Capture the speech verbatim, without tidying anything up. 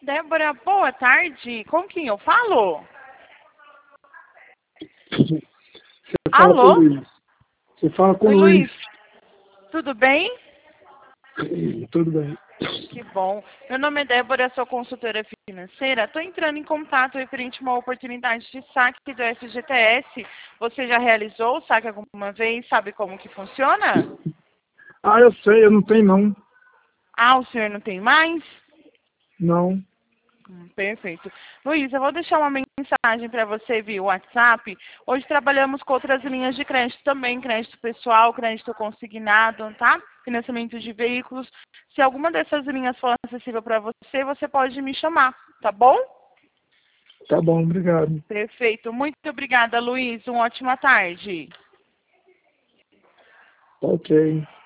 Débora, boa tarde. Com quem eu falo? Você fala com o Alô? Luiz. Você fala com Oi, o Luiz. Luiz. Tudo bem? Tudo bem. Que bom. Meu nome é Débora, sou consultora financeira. Estou entrando em contato referente a uma oportunidade de saque do F G T S. Você já realizou o saque alguma vez? Sabe como que funciona? Ah, eu sei, eu não tenho não. Ah, o senhor não tem mais? Não. Hum, Perfeito. Luiz, eu vou deixar uma mensagem para você via WhatsApp. Hoje trabalhamos com outras linhas de crédito também, crédito pessoal, crédito consignado, tá? Financiamento de veículos. Se alguma dessas linhas for acessível para você, você pode me chamar, tá bom? Tá bom, obrigado. Perfeito. Muito obrigada, Luiz. Uma ótima tarde. Tá ok.